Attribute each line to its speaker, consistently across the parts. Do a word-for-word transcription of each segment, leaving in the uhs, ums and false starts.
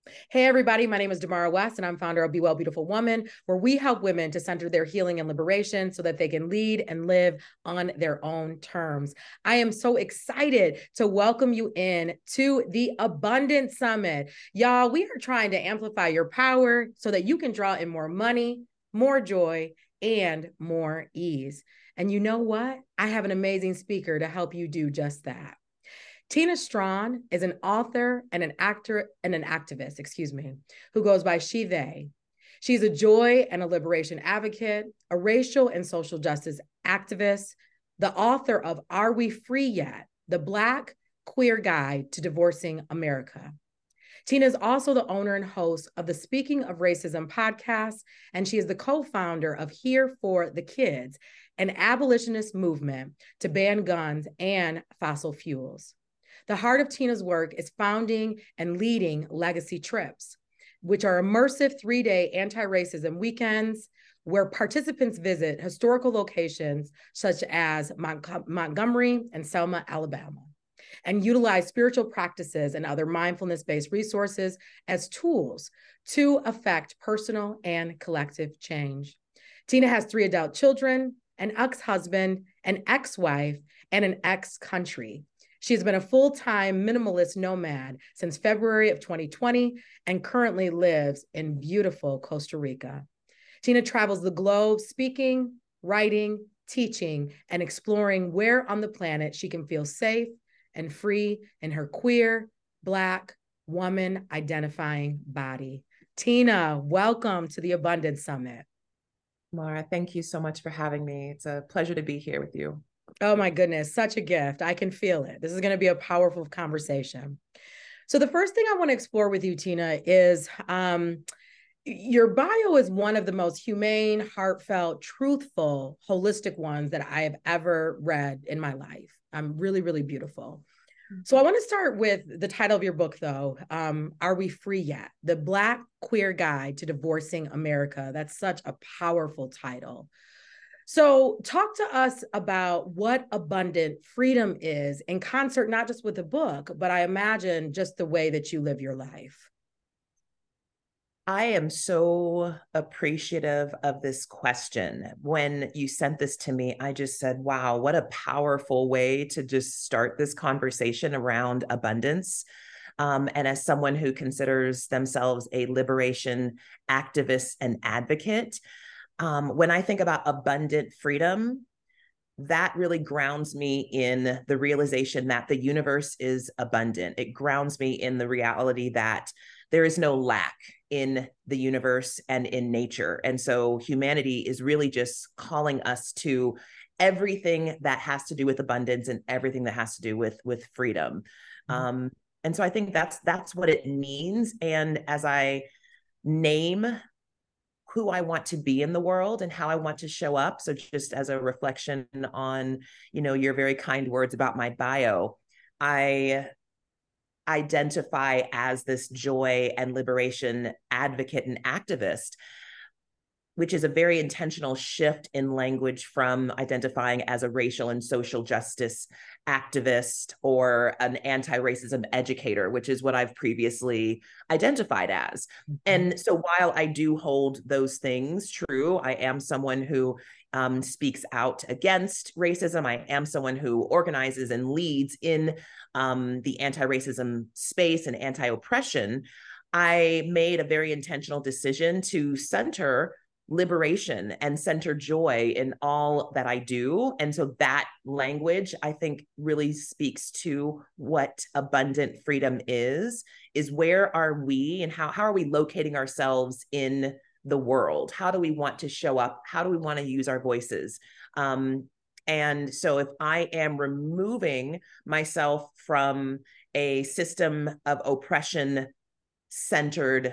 Speaker 1: Hey, everybody, my name is Damara West, and I'm founder of Be Well Beautiful Woman, where we help women to center their healing and liberation so that they can lead and live on their own terms. I am so excited to welcome you in to the Abundance Summit. Y'all, we are trying to amplify your power so that you can draw in more money, more joy, and more ease. And you know what? I have an amazing speaker to help you do just that. Tina Strawn is an author and an actor and an activist, excuse me, who goes by she, they. She's a joy and a liberation advocate, a racial and social justice activist, the author of Are We Free Yet? The Black Queer Guide to Divorcing America. Tina is also the owner and host of the Speaking of Racism podcast, and she is the co-founder of Here for the Kids, an abolitionist movement to ban guns and fossil fuels. The heart of Tina's work is founding and leading Legacy Trips, which are immersive three-day anti-racism weekends where participants visit historical locations such as Mont- Montgomery and Selma, Alabama, and utilize spiritual practices and other mindfulness-based resources as tools to affect personal and collective change. Tina has three adult children, an ex-husband, an ex-wife, and an ex-country. She's been a full-time minimalist nomad since February of twenty twenty and currently lives in beautiful Costa Rica. Tina travels the globe speaking, writing, teaching, and exploring where on the planet she can feel safe and free in her queer, Black, woman identifying body. Tina, welcome to the Abundance Summit.
Speaker 2: Mara, thank you so much for having me. It's a pleasure to be here with you.
Speaker 1: Oh my goodness, such a gift. I can feel it. This is going to be a powerful conversation. So the first thing I want to explore with you, Tina, is um, your bio is one of the most humane, heartfelt, truthful, holistic ones that I have ever read in my life. Um, really, really beautiful. So I want to start with the title of your book, though. Um, Are We Free Yet? The Black Queer Guide to Divorcing America. That's such a powerful title. So talk to us about what abundant freedom is in concert, not just with the book, but I imagine just the way that you live your life.
Speaker 2: I am so appreciative of this question. When you sent this to me, I just said, wow, what a powerful way to just start this conversation around abundance. Um, and as someone who considers themselves a liberation activist and advocate, um, when I think about abundant freedom, that really grounds me in the realization that the universe is abundant. It grounds me in the reality that there is no lack in the universe and in nature. And so humanity is really just calling us to everything that has to do with abundance and everything that has to do with, with freedom. Mm-hmm. Um, and so I think that's, that's what it means. And as I name who I want to be in the world and how I want to show up. So just as a reflection on, you know, your very kind words about my bio, I identify as this joy and liberation advocate and activist, which is a very intentional shift in language from identifying as a racial and social justice activist or an anti-racism educator, which is what I've previously identified as. Mm-hmm. And so while I do hold those things true, I am someone who um, speaks out against racism. I am someone who organizes and leads in um, the anti-racism space and anti-oppression. I made a very intentional decision to center liberation and center joy in all that I do. And so that language, I think, really speaks to what abundant freedom is, is where are we and how, how are we locating ourselves in the world? How do we want to show up? How do we want to use our voices? Um, and so if I am removing myself from a system of oppression centered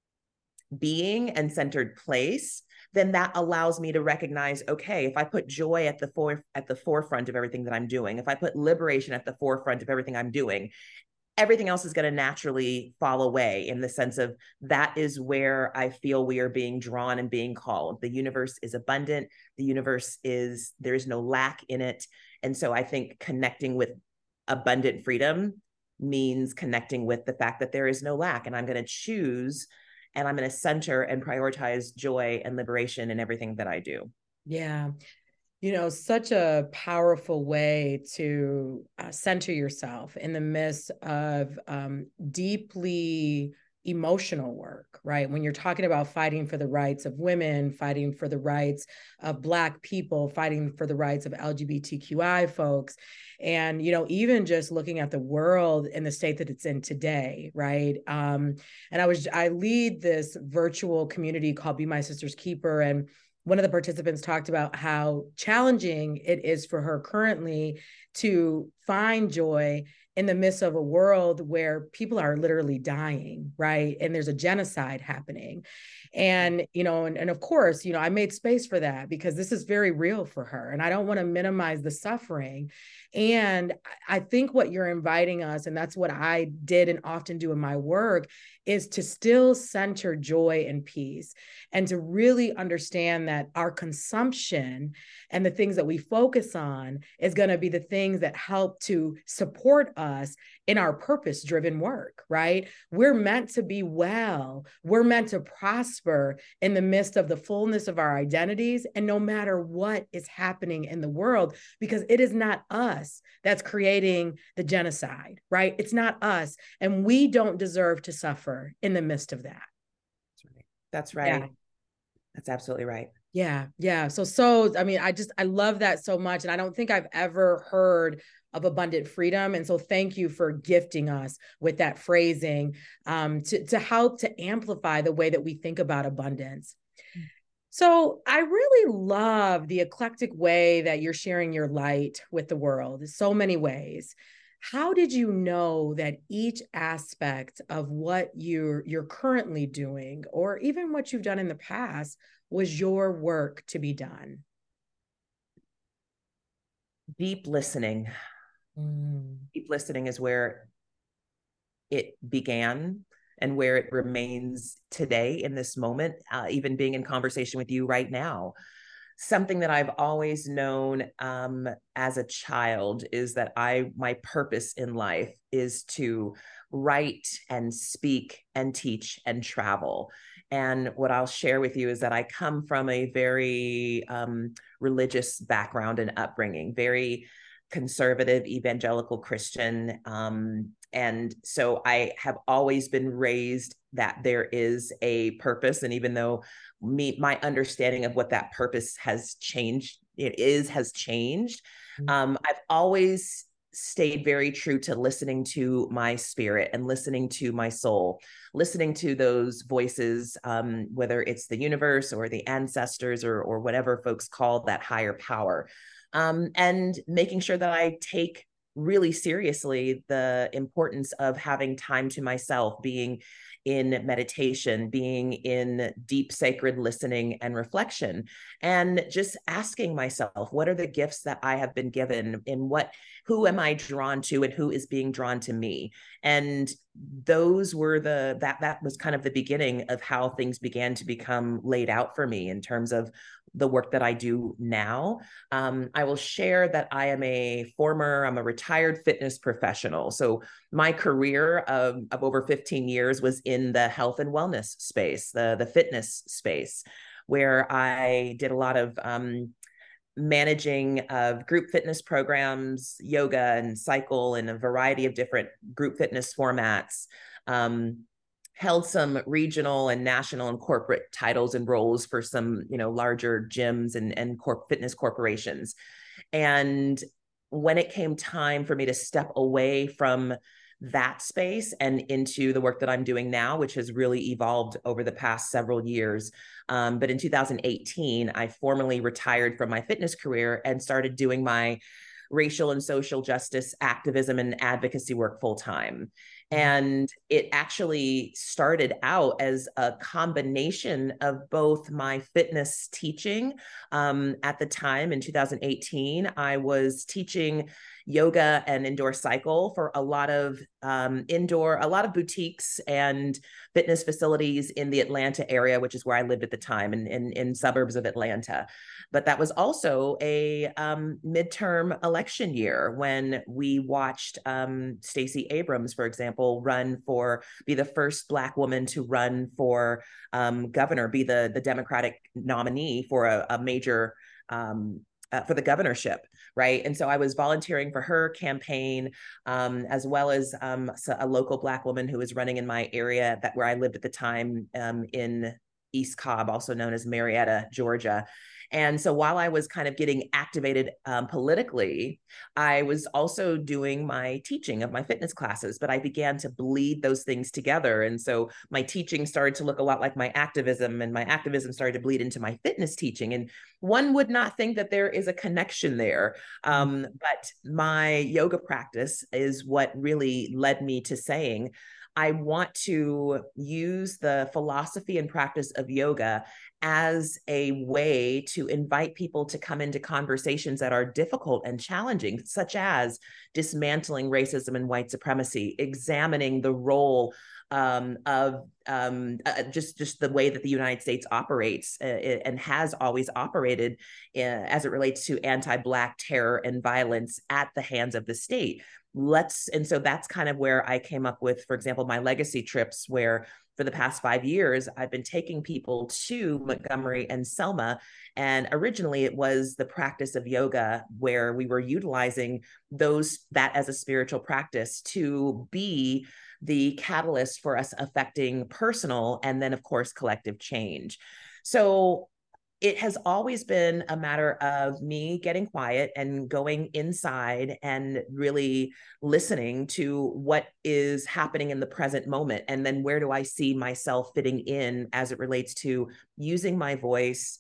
Speaker 2: being and centered place, then that allows me to recognize, okay, if I put joy at the for, at the forefront of everything that I'm doing, if I put liberation at the forefront of everything I'm doing, everything else is going to naturally fall away, in the sense of that is where I feel we are being drawn and being called. The universe is abundant. The universe is, there is no lack in it. And so I think connecting with abundant freedom means connecting with the fact that there is no lack, and I'm going to choose and I'm going to center and prioritize joy and liberation in everything that I do.
Speaker 1: Yeah. You know, such a powerful way to uh, center yourself in the midst of um, deeply emotional work, right? When you're talking about fighting for the rights of women, fighting for the rights of Black people, fighting for the rights of L G B T Q I folks, and, you know, even just looking at the world in the state that it's in today, right? Um, and I was, I lead this virtual community called Be My Sister's Keeper, and one of the participants talked about how challenging it is for her currently to find joy in the midst of a world where people are literally dying, right? And there's a genocide happening. And, you know, and, and of course, you know, I made space for that because this is very real for her. And I don't want to minimize the suffering. And I think what you're inviting us, and that's what I did and often do in my work, is to still center joy and peace, and to really understand that our consumption and the things that we focus on is going to be the things that help to support us in our purpose-driven work, right? We're meant to be well. We're meant to prosper in the midst of the fullness of our identities, and no matter what is happening in the world, because it is not us that's creating the genocide, right? It's not us, and we don't deserve to suffer in the midst of that.
Speaker 2: That's right.
Speaker 1: Yeah.
Speaker 2: That's absolutely right.
Speaker 1: Yeah. Yeah. So, so, I mean, I just, I love that so much. And I don't think I've ever heard of abundant freedom. And so thank you for gifting us with that phrasing um, to, to help to amplify the way that we think about abundance. So I really love the eclectic way that you're sharing your light with the world in so many ways. How did you know that each aspect of what you're you're currently doing, or even what you've done in the past, was your work to be done?
Speaker 2: Deep listening. Mm. Deep listening is where it began and where it remains today in this moment, uh, even being in conversation with you right now. Something that I've always known um, as a child is that I, my purpose in life is to write and speak and teach and travel. And what I'll share with you is that I come from a very um, religious background and upbringing, very conservative, evangelical Christian. Um, and so I have always been raised that there is a purpose. And even though me, my understanding of what that purpose has changed, it is, has changed, mm-hmm. um, I've always stayed very true to listening to my spirit and listening to my soul, listening to those voices, um, whether it's the universe or the ancestors or, or whatever folks call that higher power. Um, and making sure that I take really seriously the importance of having time to myself, being in meditation, being in deep sacred listening and reflection, and just asking myself, what are the gifts that I have been given, and what, who am I drawn to, and who is being drawn to me? And those were the, that, that was kind of the beginning of how things began to become laid out for me in terms of the work that I do now. Um, I will share that I am a former, I'm a retired fitness professional. So my career of, of over fifteen years was in the health and wellness space, the, the fitness space, where I did a lot of um, managing of group fitness programs, yoga and cycle, and a variety of different group fitness formats. Um, held some regional and national and corporate titles and roles for some, you know, larger gyms and, and corp fitness corporations. And when it came time for me to step away from that space and into the work that I'm doing now, which has really evolved over the past several years. Um, but in two thousand eighteen, I formally retired from my fitness career and started doing my racial and social justice activism and advocacy work full time. And it actually started out as a combination of both my fitness teaching. Um, at the time in two thousand eighteen, I was teaching yoga and indoor cycle for a lot of um, indoor, a lot of boutiques and fitness facilities in the Atlanta area, which is where I lived at the time, in, in, in suburbs of Atlanta. But that was also a um, midterm election year when we watched um, Stacey Abrams, for example, run for, be the first Black woman to run for um, governor, be the, the Democratic nominee for a, a major um, Uh, for the governorship, right? And so I was volunteering for her campaign, um, as well as um, a local Black woman who was running in my area, that where I lived at the time, um, in East Cobb, also known as Marietta, Georgia. And so while I was kind of getting activated um, politically, I was also doing my teaching of my fitness classes, but I began to bleed those things together. And so my teaching started to look a lot like my activism, and my activism started to bleed into my fitness teaching. And one would not think that there is a connection there. Um, but my yoga practice is what really led me to saying, I want to use the philosophy and practice of yoga as a way to invite people to come into conversations that are difficult and challenging, such as dismantling racism and white supremacy, examining the role um, of um, uh, just, just the way that the United States operates uh, and has always operated uh, as it relates to anti-Black terror and violence at the hands of the state. Let's, and so that's kind of where I came up with, for example, my legacy trips, where for the past five years, I've been taking people to Montgomery and Selma. And originally it was the practice of yoga, where we were utilizing those, that as a spiritual practice to be the catalyst for us affecting personal and then, of course, collective change. So it has always been a matter of me getting quiet and going inside and really listening to what is happening in the present moment. And then where do I see myself fitting in as it relates to using my voice,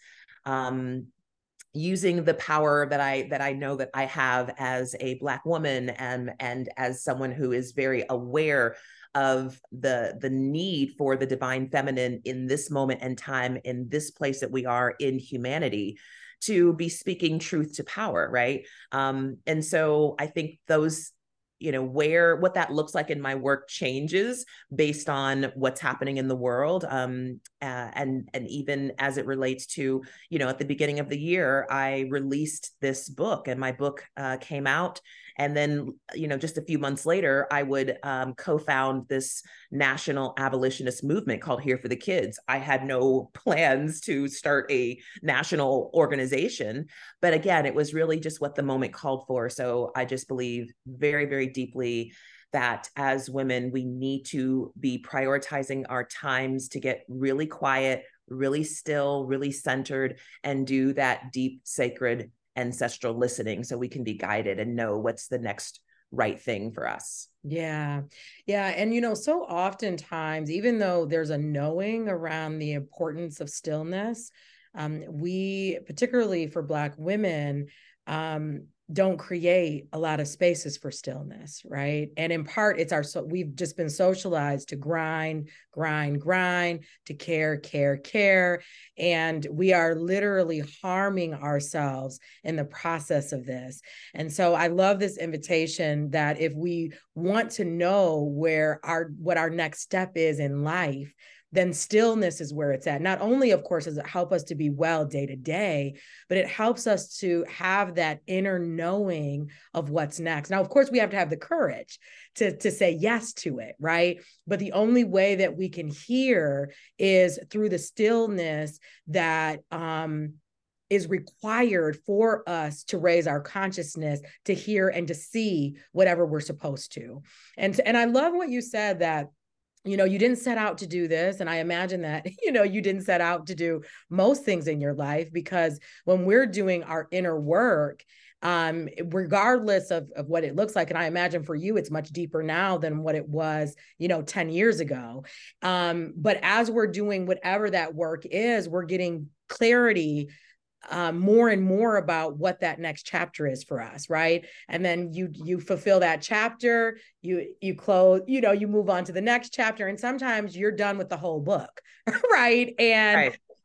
Speaker 2: um, using the power that I that I know that I have as a Black woman, and and as someone who is very aware of the the need for the divine feminine in this moment and time, in this place that we are in humanity, to be speaking truth to power, right? Um, and so I think those, you know, where, what that looks like in my work changes based on what's happening in the world. Um, uh, and, and even as it relates to, you know, at the beginning of the year, I released this book, and my book uh, came out. And then, you know, just a few months later, I would um, co-found this national abolitionist movement called Here for the Kids. I had no plans to start a national organization, but again, it was really just what the moment called for. So I just believe very, very deeply that as women, we need to be prioritizing our times to get really quiet, really still, really centered, and do that deep, sacred, ancestral listening, so we can be guided and know what's the next right thing for us.
Speaker 1: Yeah. Yeah. And, you know, so oftentimes, even though there's a knowing around the importance of stillness, um, we, particularly for Black women, um, don't create a lot of spaces for stillness, right? And in part, it's our, so we've just been socialized to grind, grind, grind, to care, care, care. And we are literally harming ourselves in the process of this. And so I love this invitation that if we want to know where our, what our next step is in life, then stillness is where it's at. Not only, of course, does it help us to be well day to day, but it helps us to have that inner knowing of what's next. Now, of course, we have to have the courage to, to say yes to it, right? But the only way that we can hear is through the stillness that um, is required for us to raise our consciousness, to hear and to see whatever we're supposed to. And, and I love what you said, that you know, you didn't set out to do this. And I imagine that, you know, you didn't set out to do most things in your life, because when we're doing our inner work, um, regardless of, of what it looks like, and I imagine for you, it's much deeper now than what it was, you know, ten years ago. Um, but as we're doing whatever that work is, we're getting clarity Um, more and more about what that next chapter is for us, right? And then you you fulfill that chapter, you you close, you know, you move on to the next chapter, and sometimes you're done with the whole book, right? And
Speaker 2: right.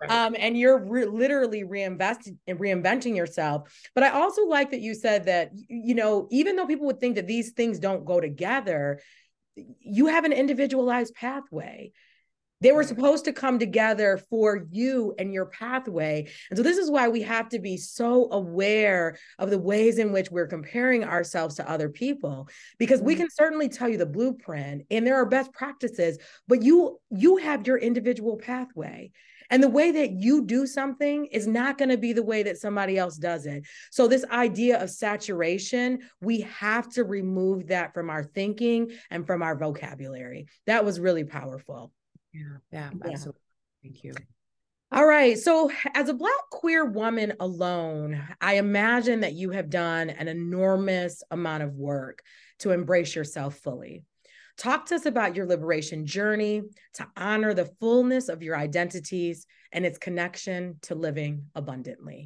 Speaker 2: Right.
Speaker 1: Um, and you're re- literally reinvesting and reinventing yourself. But I also like that you said that, you know, even though people would think that these things don't go together, you have an individualized pathway. They were supposed to come together for you and your pathway. And so this is why we have to be so aware of the ways in which we're comparing ourselves to other people, because we can certainly tell you the blueprint and there are best practices, but you you have your individual pathway. And the way that you do something is not going to be the way that somebody else does it. So this idea of saturation, we have to remove that from our thinking and from our vocabulary. That was really powerful.
Speaker 2: Yeah, yeah,
Speaker 1: Yeah.
Speaker 2: absolutely. Thank you.
Speaker 1: All right. So, as a Black queer woman alone, I imagine that you have done an enormous amount of work to embrace yourself fully. Talk to us about your liberation journey to honor the fullness of your identities and its connection to living abundantly.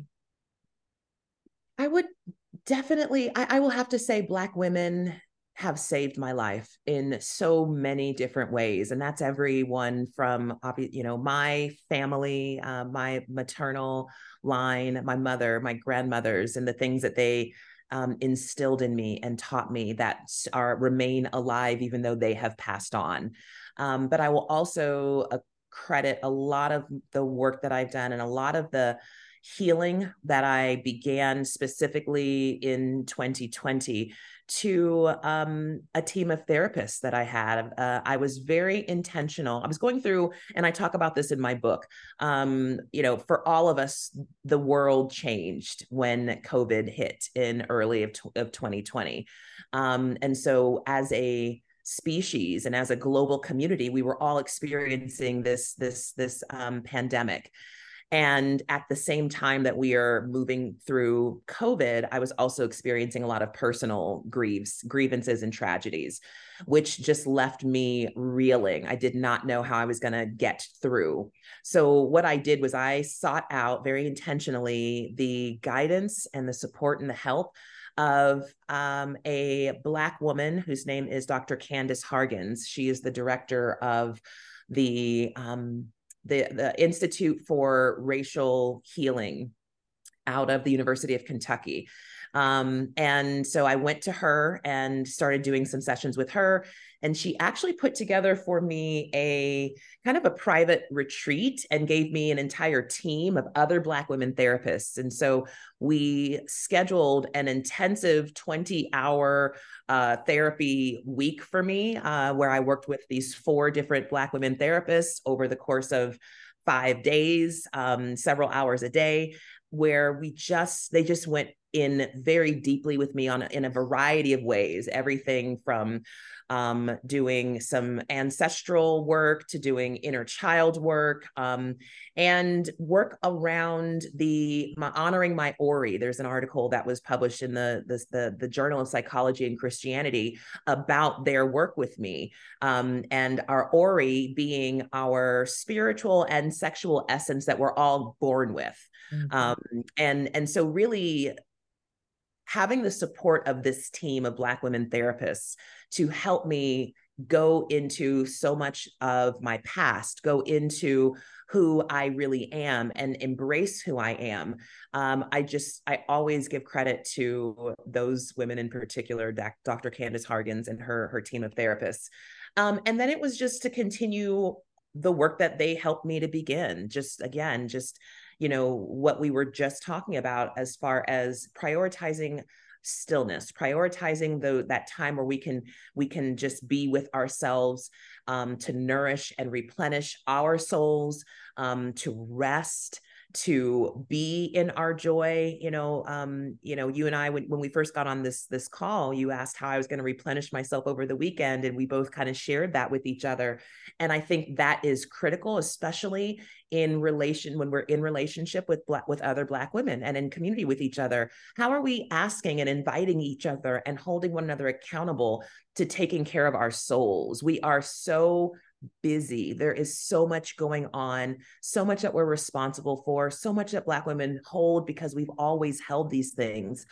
Speaker 2: I would definitely, I, I will have to say, Black women have saved my life in so many different ways. And that's everyone from, you know, my family, uh, my maternal line, my mother, my grandmothers, and the things that they um, instilled in me and taught me that are remain alive, even though they have passed on. Um, but I will also uh, credit a lot of the work that I've done and a lot of the healing that I began specifically in twenty twenty to um, a team of therapists that I had. Uh, I was very intentional. I was going through, and I talk about this in my book, um, you know, for all of us, the world changed when COVID hit in early of, of twenty twenty. Um, and so as a species and as a global community, we were all experiencing this, this, this um, pandemic. And at the same time that we are moving through COVID, I was also experiencing a lot of personal grieves, grievances and tragedies, which just left me reeling. I did not know how I was going to get through. So what I did was I sought out very intentionally the guidance and the support and the help of um, a Black woman whose name is Doctor Candace Hargens. She is the director of the um, The, the Institute for Racial Healing out of the University of Kentucky. Um, and so I went to her and started doing some sessions with her. And she actually put together for me a kind of a private retreat and gave me an entire team of other Black women therapists. And so we scheduled an intensive twenty hour uh, therapy week for me, uh, where I worked with these four different Black women therapists over the course of five days, um, several hours a day, where we just, they just went in very deeply with me on in a variety of ways, everything from um, doing some ancestral work to doing inner child work, um, and work around the my, honoring my Ori. There's an article that was published in the, the, the, the Journal of Psychology and Christianity about their work with me, um, and our Ori being our spiritual and sexual essence that we're all born with. Mm-hmm. Um, and, and so really having the support of this team of Black women therapists to help me go into so much of my past, go into who I really am and embrace who I am. Um, I just, I always give credit to those women in particular, Doctor Candace Hargens and her, her team of therapists. Um, and then it was just to continue the work that they helped me to begin. Just again, just, you know, what we were just talking about as far as prioritizing stillness, prioritizing the, that time where we can, we can just be with ourselves, um, to nourish and replenish our souls, um, to rest, to be in our joy. You know, um, you know, you and I, when, when we first got on this, this call, you asked how I was going to replenish myself over the weekend. And we both kind of shared that with each other. And I think that is critical, especially in relation, when we're in relationship with black, with other Black women and in community with each other. How are we asking and inviting each other and holding one another accountable to taking care of our souls? We are so busy. There is so much going on, so much that we're responsible for, so much that Black women hold because we've always held these things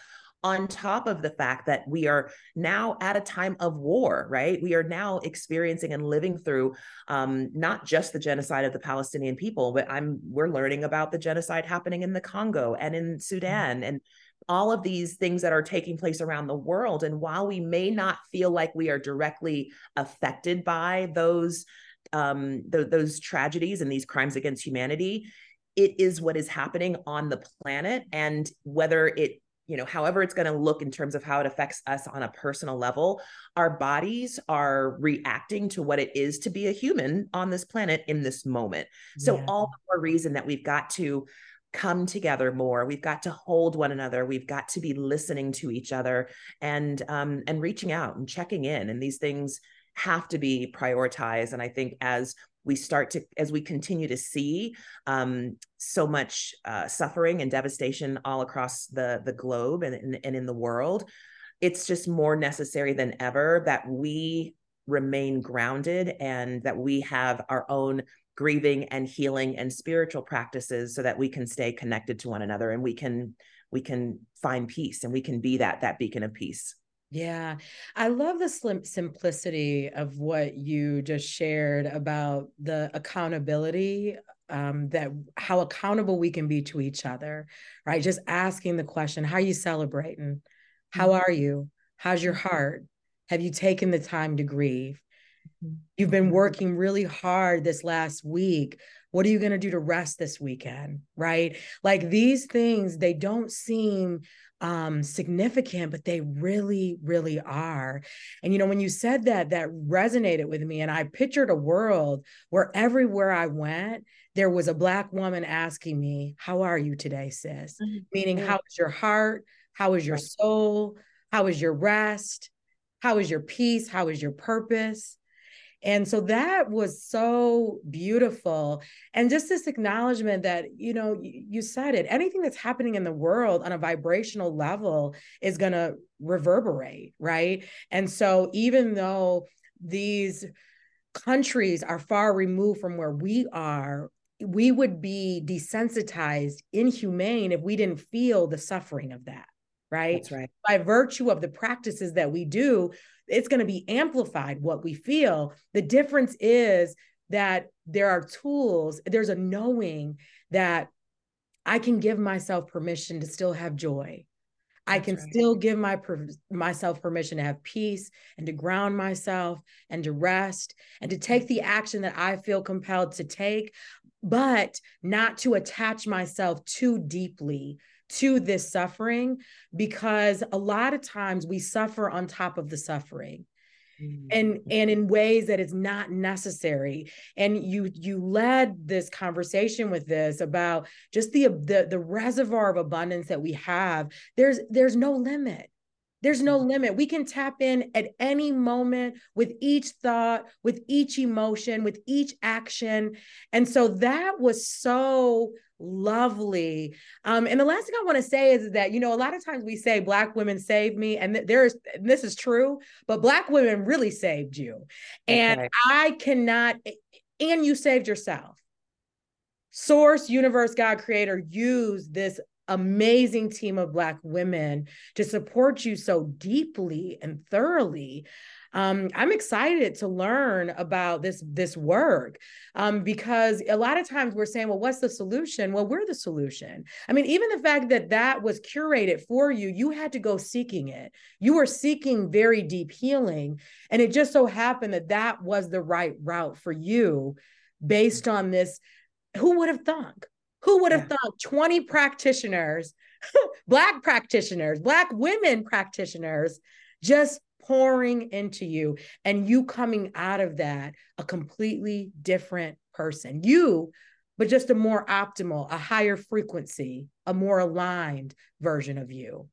Speaker 2: on top of the fact that we are now at a time of war, right? We are now experiencing and living through um, not just the genocide of the Palestinian people, but I'm we're learning about the genocide happening in the Congo and in Sudan, and all of these things that are taking place around the world. And while we may not feel like we are directly affected by those um, th- those tragedies and these crimes against humanity, it is what is happening on the planet. And whether it, you know, however it's going to look in terms of how it affects us on a personal level, our bodies are reacting to what it is to be a human on this planet in this moment. So
Speaker 1: Yeah.
Speaker 2: all the more reason that we've got to come together more. We've got to hold one another. We've got to be listening to each other and um, and reaching out and checking in. And these things have to be prioritized. And I think as we start to, as we continue to see um, so much uh, suffering and devastation all across the, the globe and, and in the world, it's just more necessary than ever that we remain grounded and that we have our own grieving and healing and spiritual practices so that we can stay connected to one another and we can we can find peace and we can be that that beacon of peace.
Speaker 1: Yeah, I love the slim simplicity of what you just shared about the accountability, um, that how accountable we can be to each other, right? Just asking the question, how are you celebrating? How are you? How's your heart? Have you taken the time to grieve? You've been working really hard this last week. What are you going to do to rest this weekend? Right? Like these things, they don't seem um, significant, but they really, really are. And, you know, when you said that, that resonated with me. And I pictured a world where everywhere I went, there was a Black woman asking me, how are you today, sis? Mm-hmm. Meaning, how is your heart? How is your soul? How is your rest? How is your peace? How is your purpose? And so that was so beautiful. And just this acknowledgement that, you know, you said it, anything that's happening in the world on a vibrational level is going to reverberate, right? And so even though these countries are far removed from where we are, we would be desensitized, inhumane if we didn't feel the suffering of that, right?
Speaker 2: That's right.
Speaker 1: By virtue of the practices that we do, it's going to be amplified what we feel. The difference is that there are tools, there's a knowing that I can give myself permission to still have joy. I That's can right. still give my myself permission to have peace and to ground myself and to rest and to take the action that I feel compelled to take, but not to attach myself too deeply to this suffering, because a lot of times we suffer on top of the suffering. Mm-hmm. And, and in ways that is not necessary. And you you led this conversation with this about just the, the, the reservoir of abundance that we have. There's, there's no limit. There's no limit. We can tap in at any moment with each thought, with each emotion, with each action. And so that was so lovely. Um, and the last thing I want to say is that, you know, a lot of times we say Black women saved me, and th- there's, and this is true, but Black women really saved you. And okay. I cannot, and you saved yourself. Source, universe, God, creator, use this amazing team of Black women to support you so deeply and thoroughly. Um, I'm excited to learn about this, this work um, because a lot of times we're saying, well, what's the solution? Well, we're the solution. I mean, even the fact that that was curated for you, you had to go seeking it. You were seeking very deep healing. And it just so happened that that was the right route for you based on this. Who would have thunk? Who would have yeah. thought twenty practitioners, Black practitioners, Black women practitioners, just pouring into you and you coming out of that a completely different person. You, but just a more optimal, a higher frequency, a more aligned version of you.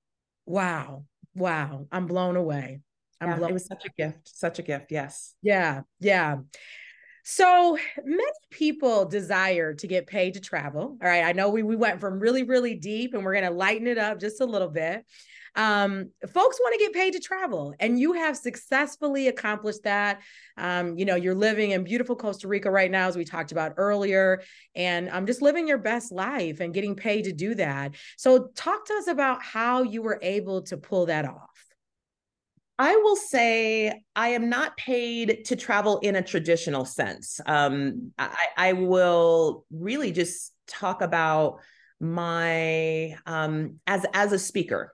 Speaker 1: Wow. Wow. I'm blown away. I'm
Speaker 2: yeah,
Speaker 1: blown
Speaker 2: it was such a gift, such a gift. Yes.
Speaker 1: Yeah. Yeah. So many people desire to get paid to travel. All right. I know we, we went from really, really deep and we're going to lighten it up just a little bit. Um, folks want to get paid to travel, and you have successfully accomplished that. Um, you know, you're living in beautiful Costa Rica right now, as we talked about earlier, and I'm um, just living your best life and getting paid to do that. So talk to us about how you were able to pull that off.
Speaker 2: I will say I am not paid to travel in a traditional sense. Um, I, I will really just talk about my um, as as a speaker.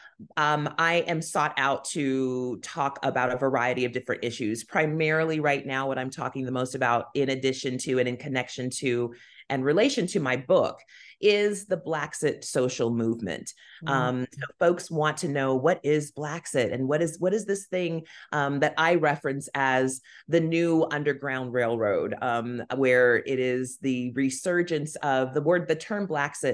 Speaker 2: Um, I am sought out to talk about a variety of different issues. Primarily right now, what I'm talking the most about, in addition to and in connection to and relation to my book, is the Blaxit social movement. Mm-hmm. Um, so folks want to know, what is Blaxit, and what is what is this thing um, that I reference as the new Underground Railroad, um, where it is the resurgence of the word, the term Blaxit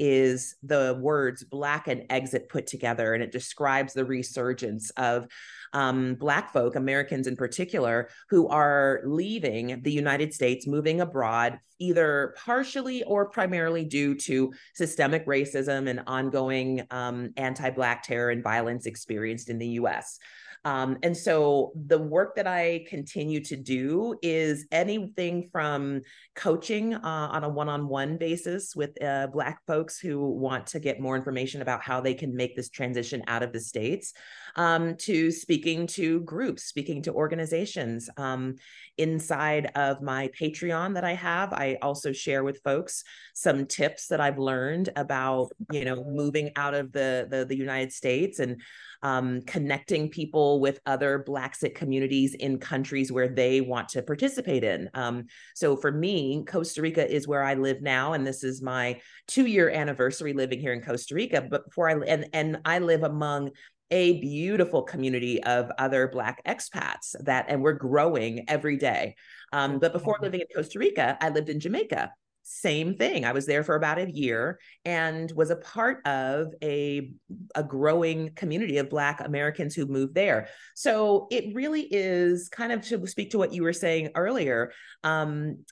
Speaker 2: is the words Black and exit put together, and it describes the resurgence of um, Black folk, Americans in particular, who are leaving the United States, moving abroad, either partially or primarily due to systemic racism and ongoing um, anti-Black terror and violence experienced in the U S. Um, and so the work that I continue to do is anything from coaching uh, on a one-on-one basis with uh, Black folks who want to get more information about how they can make this transition out of the States, um, to speaking to groups, speaking to organizations. Um, inside of my Patreon that I have, I also share with folks some tips that I've learned about, you know, moving out of the, the, the United States and Um, connecting people with other Blaxit communities in countries where they want to participate in. Um, so for me, Costa Rica is where I live now, and this is my two-year anniversary living here in Costa Rica. But before I and and I live among a beautiful community of other Black expats that, and we're growing every day. Um, but before living in Costa Rica, I lived in Jamaica. Same thing. I was there for about a year and was a part of a, a growing community of Black Americans who moved there. So it really is kind of, to speak to what you were saying earlier, um,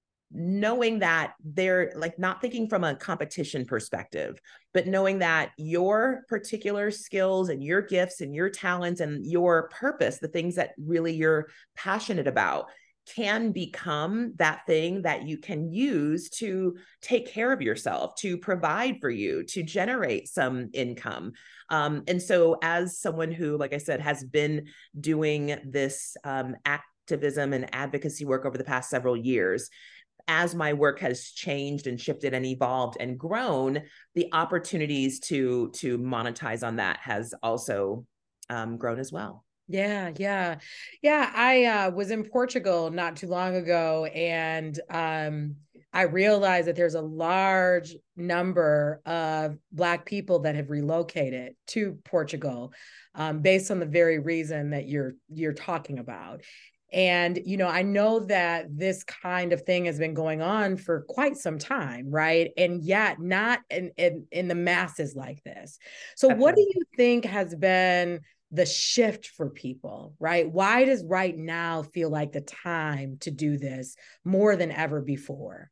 Speaker 2: knowing that they're like not thinking from a competition perspective, but knowing that your particular skills and your gifts and your talents and your purpose, the things that really you're passionate about, can become that thing that you can use to take care of yourself, to provide for you, to generate some income. Um, and so as someone who, like I said, has been doing this um, activism and advocacy work over the past several years, as my work has changed and shifted and evolved and grown, the opportunities to, to monetize on that has also um, grown as well.
Speaker 1: Yeah, yeah. Yeah, I uh, was in Portugal not too long ago, and um, I realized that there's a large number of Black people that have relocated to Portugal um, based on the very reason that you're you're talking about. And, you know, I know that this kind of thing has been going on for quite some time, right? And yet not in, in, in the masses like this. So Definitely. What do you think has been the shift for people, right? Why does right now feel like the time to do this more than ever before?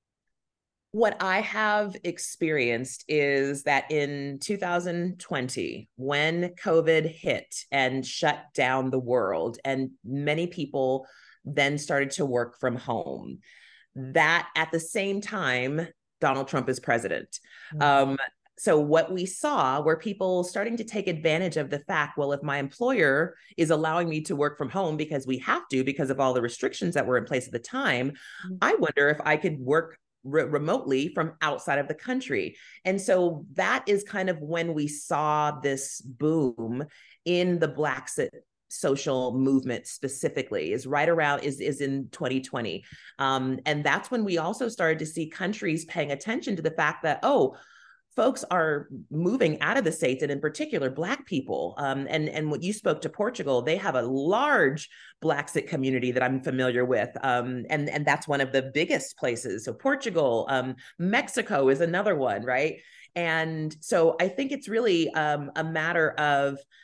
Speaker 2: What I have experienced is that in two thousand twenty, when COVID hit and shut down the world, and many people then started to work from home, that at the same time, Donald Trump is president. Mm-hmm. Um, So what we saw were people starting to take advantage of the fact, well, if my employer is allowing me to work from home because we have to, because of all the restrictions that were in place at the time, mm-hmm. I wonder if I could work re- remotely from outside of the country. And so that is kind of when we saw this boom in the Blaxit social movement specifically, is right around is is in twenty twenty. Um, and that's when we also started to see countries paying attention to the fact that, oh, folks are moving out of the States, and in particular, Black people. Um, and, and when you spoke to Portugal, they have a large Blaxit community that I'm familiar with. Um, and, and that's one of the biggest places. So Portugal, um, Mexico is another one, right? And so I think it's really um, a matter of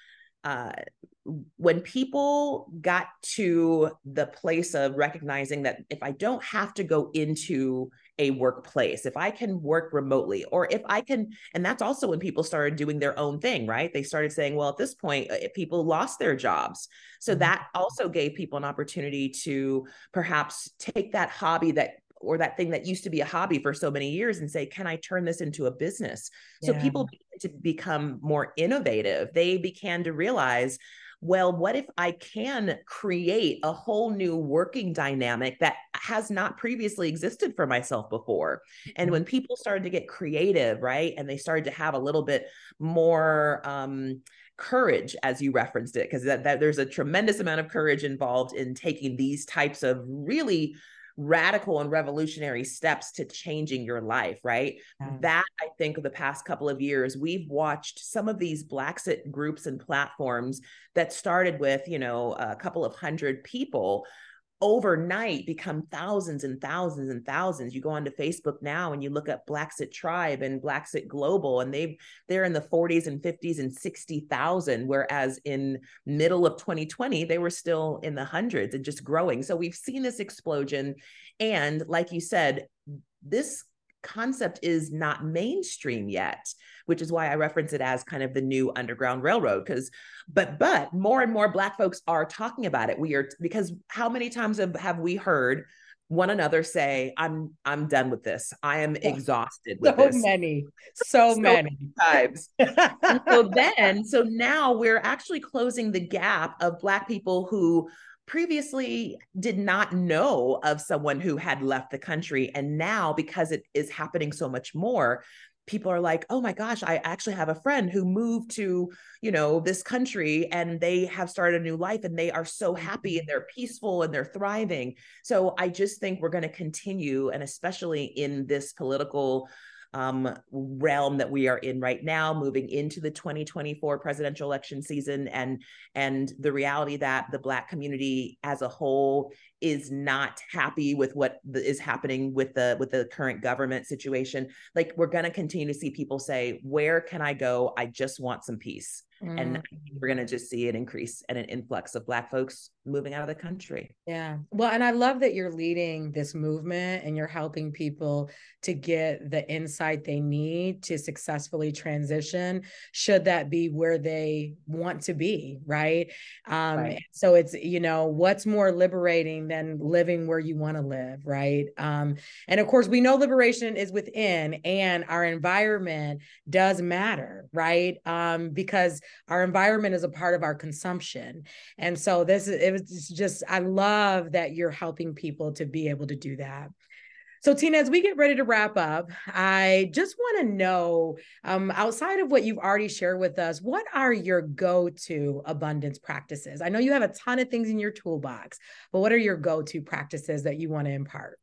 Speaker 2: uh, when people got to the place of recognizing that if I don't have to go into a workplace, if I can work remotely, or if I can, and that's also when people started doing their own thing, right? They started saying, well, at this point, people lost their jobs. So mm-hmm. that also gave people an opportunity to perhaps take that hobby that or that thing that used to be a hobby for so many years and say, can I turn this into a business? Yeah. So people began to become more innovative. They began to realize, well, what if I can create a whole new working dynamic that has not previously existed for myself before? And when people started to get creative, right, and they started to have a little bit more um, courage, as you referenced it, because that, that there's a tremendous amount of courage involved in taking these types of really radical and revolutionary steps to changing your life, right? Yeah. That I think of the past couple of years, we've watched some of these Blaxit groups and platforms that started with, you know, a couple of hundred people overnight become thousands and thousands and thousands. You go onto Facebook now and you look up Blaxit Tribe and Blaxit Global, and they've they're in the forties and fifties and sixty thousand, whereas in middle of twenty twenty they were still in the hundreds and just growing. So we've seen this explosion, and like you said, this concept is not mainstream yet, which is why I reference it as kind of the new Underground Railroad. Because, but, but more and more Black folks are talking about it. We are, because how many times have, have we heard one another say, I'm, I'm done with this. I am exhausted with
Speaker 1: so
Speaker 2: this.
Speaker 1: Many, so, so many,
Speaker 2: many times. And so then, so now we're actually closing the gap of Black people who previously did not know of someone who had left the country. And now, because it is happening so much more, people are like, oh my gosh, I actually have a friend who moved to, you know, this country, and they have started a new life, and they are so happy and they're peaceful and they're thriving. So I just think we're going to continue, and especially in this political um, realm that we are in right now, moving into the twenty twenty-four presidential election season, and and the reality that the Black community as a whole is not happy with what the, is happening with the with the current government situation. Like, we're going to continue to see people say, where can I go? I just want some peace. Mm. And I think we're going to just see an increase and an influx of Black folks moving out of the country.
Speaker 1: Yeah. Well, and I love that you're leading this movement and you're helping people to get the insight they need to successfully transition, should that be where they want to be, right? Um, right. So it's, you know, what's more liberating than living where you want to live, right? Um, and of course, we know liberation is within, and our environment does matter, right? Um, because our environment is a part of our consumption. And so this is, it was just, I love that you're helping people to be able to do that. So Tina, as we get ready to wrap up, I just want to know, um, outside of what you've already shared with us, what are your go-to abundance practices? I know you have a ton of things in your toolbox, but what are your go-to practices that you want to impart?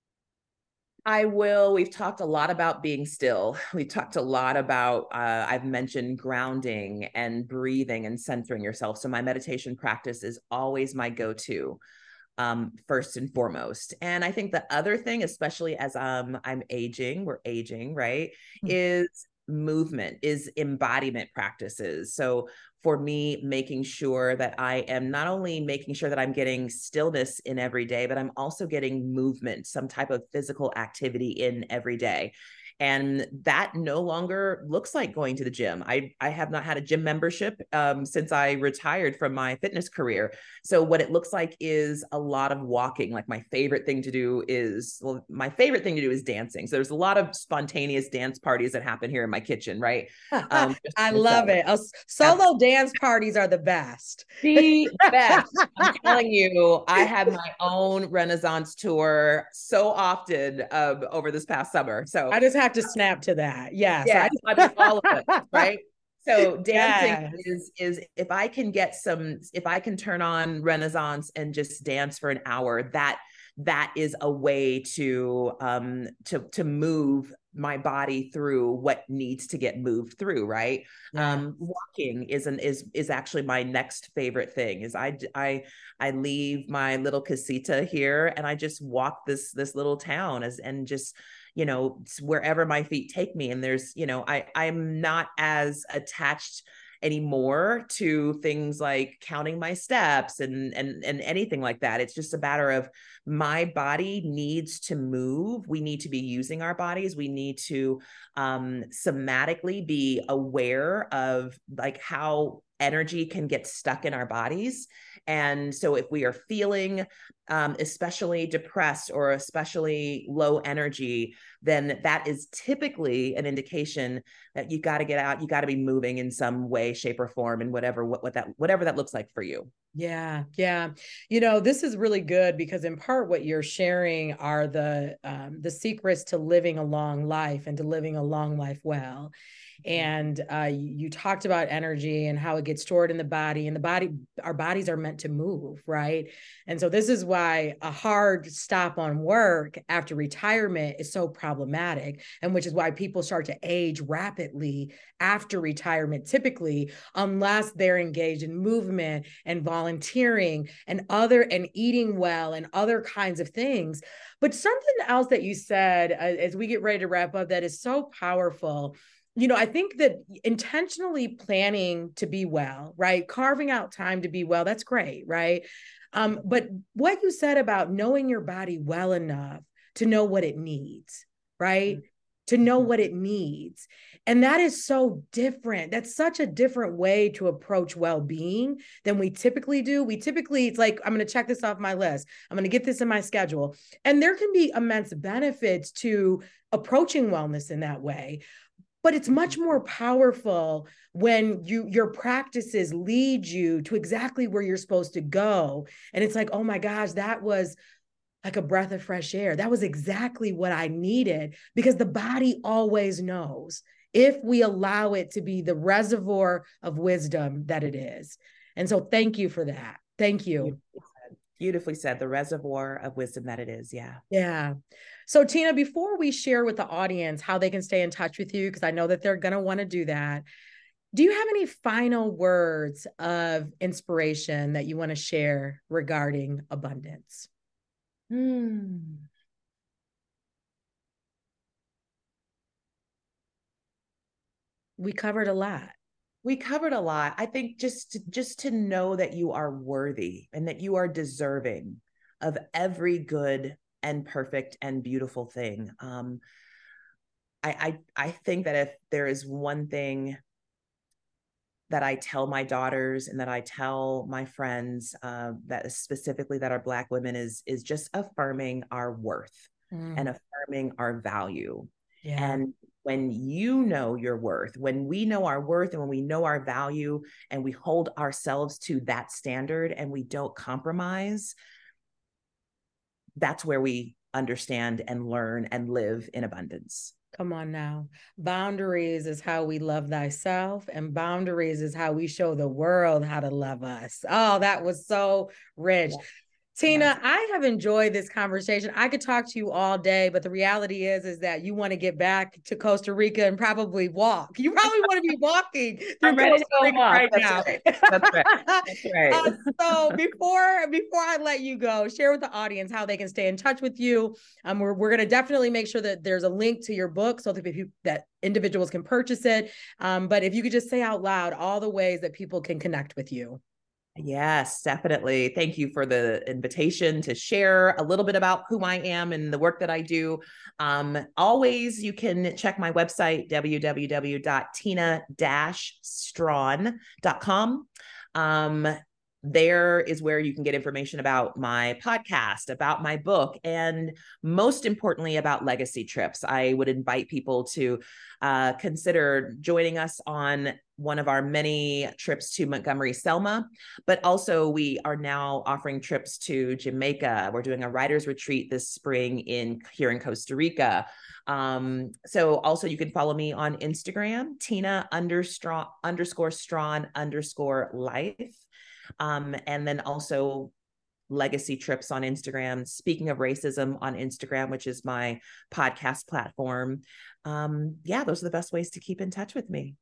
Speaker 2: I will. We've talked a lot about being still. We've talked a lot about, uh, I've mentioned grounding and breathing and centering yourself. So my meditation practice is always my go-to, um, first and foremost. And I think the other thing, especially as um, I'm aging, we're aging, right, mm-hmm. is movement, is embodiment practices. So for me, making sure that I am not only making sure that I'm getting stillness in every day, but I'm also getting movement, some type of physical activity in every day. And that no longer looks like going to the gym. I, I have not had a gym membership um, since I retired from my fitness career. So what it looks like is a lot of walking. Like, my favorite thing to do is, well, my favorite thing to do is dancing. So there's a lot of spontaneous dance parties that happen here in my kitchen, right?
Speaker 1: Um, I love it. Uh, solo dance parties are the best.
Speaker 2: The best. I'm telling you, I had my own Renaissance tour so often um, over this past summer. So
Speaker 1: I just have to snap to that. Yes,
Speaker 2: yeah, I mean, all of it, right? So dancing
Speaker 1: yes.
Speaker 2: is is if I can get some, if I can turn on Renaissance and just dance for an hour, that that is a way to um to to move my body through what needs to get moved through, right? Yeah. Um, walking is an is is actually my next favorite thing. Is I I I leave my little casita here and I just walk this this little town as and just, you know, wherever my feet take me. And there's, you know, I I'm not as attached anymore to things like counting my steps and, and, and anything like that. It's just a matter of my body needs to move. We need to be using our bodies. We need to um, somatically be aware of like how energy can get stuck in our bodies. And so if we are feeling um, especially depressed or especially low energy, then that is typically an indication that you got to get out. You got to be moving in some way, shape, or form, and whatever what, what that whatever that looks like for you.
Speaker 1: Yeah, yeah. You know, this is really good because in part what you're sharing are the um, the secrets to living a long life and to living a long life well. And uh, you talked about energy and how it gets stored in the body, and the body, our bodies are meant to move, right? And so this is why a hard stop on work after retirement is so problematic, and which is why people start to age rapidly after retirement, typically, unless they're engaged in movement and volunteering and other and eating well and other kinds of things. But something else that you said uh, as we get ready to wrap up that is so powerful. You know, I think that intentionally planning to be well, right? Carving out time to be well, that's great, right? Um, but what you said about knowing your body well enough to know what it needs, right? Mm-hmm. To know what it needs. And that is so different. That's such a different way to approach well-being than we typically do. We typically, it's like, I'm going to check this off my list. I'm going to get this in my schedule. And there can be immense benefits to approaching wellness in that way. But it's much more powerful when you your practices lead you to exactly where you're supposed to go. And it's like, oh my gosh, that was like a breath of fresh air. That was exactly what I needed, because the body always knows if we allow it to be the reservoir of wisdom that it is. And so thank you for that. Thank you.
Speaker 2: Beautifully said, the reservoir of wisdom that it is. Yeah.
Speaker 1: Yeah. So Tina, before we share with the audience how they can stay in touch with you, because I know that they're going to want to do that, do you have any final words of inspiration that you want to share regarding abundance?
Speaker 2: Hmm.
Speaker 1: We covered a lot.
Speaker 2: We covered a lot. I think just to, just to know that you are worthy and that you are deserving of every good and perfect and beautiful thing. Um, I, I I think that if there is one thing that I tell my daughters and that I tell my friends, uh, that is specifically that are Black women, is is just affirming our worth mm. and affirming our value. Yeah. And when you know your worth, when we know our worth and when we know our value and we hold ourselves to that standard and we don't compromise, that's where we understand and learn and live in abundance.
Speaker 1: Come on now. Boundaries is how we love thyself, and boundaries is how we show the world how to love us. Oh, that was so rich. Yeah. Tina, yes. I have enjoyed this conversation. I could talk to you all day, but the reality is, is that you want to get back to Costa Rica and probably walk. You probably want to be walking through I'm ready Costa to Rica walk. right That's now. Right. That's right. That's right. uh, so before before I let you go, share with the audience how they can stay in touch with you. Um, we're we're going to definitely make sure that there's a link to your book so that people that individuals can purchase it. Um, but if you could just say out loud all the ways that people can connect with you.
Speaker 2: Yes, definitely. Thank you for the invitation to share a little bit about who I am and the work that I do. Um, always, you can check my website, w w w dot tina dash strawn dot com. Um, there is where you can get information about my podcast, about my book, and most importantly, about legacy trips. I would invite people to uh, consider joining us on one of our many trips to Montgomery, Selma, but also we are now offering trips to Jamaica. We're doing a writer's retreat this spring in here in Costa Rica. Um, so also you can follow me on Instagram, Tina underscore, underscore Strawn underscore life. Um, and then also Legacy Trips on Instagram, Speaking of Racism on Instagram, which is my podcast platform. Um, yeah, those are the best ways to keep in touch with me.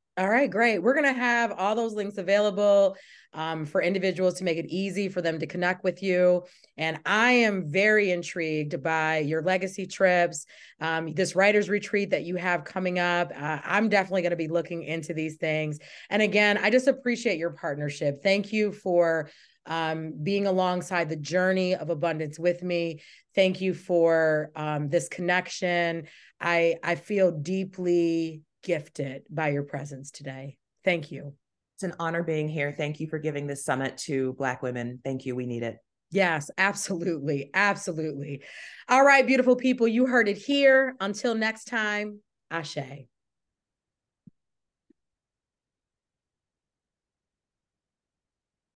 Speaker 1: All right, great. We're going to have all those links available um, for individuals to make it easy for them to connect with you. And I am very intrigued by your legacy trips, um, this writer's retreat that you have coming up. Uh, I'm definitely going to be looking into these things. And again, I just appreciate your partnership. Thank you for um, being alongside the journey of abundance with me. Thank you for um, this connection. I, I feel deeply gifted by your presence today. Thank you.
Speaker 2: It's an honor being here. Thank you for giving this summit to Black women. Thank you. We need it.
Speaker 1: Yes, absolutely. Absolutely. All right, beautiful people, you heard it here. Until next time, Ashe.